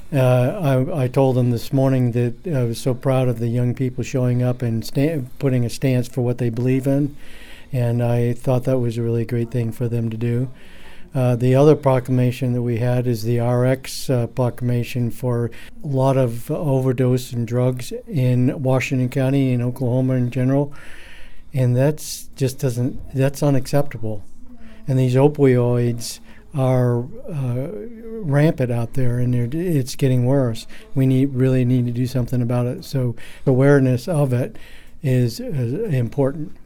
I told them this morning that I was so proud of the young people showing up and putting a stance for what they believe in, and I thought that was a really great thing for them to do. The other proclamation that we had is the RX proclamation for a lot of overdose and drugs in Washington County and Oklahoma in general, and that's unacceptable. And these opioids are rampant out there, and it's getting worse. We really need to do something about it. So awareness of it is important.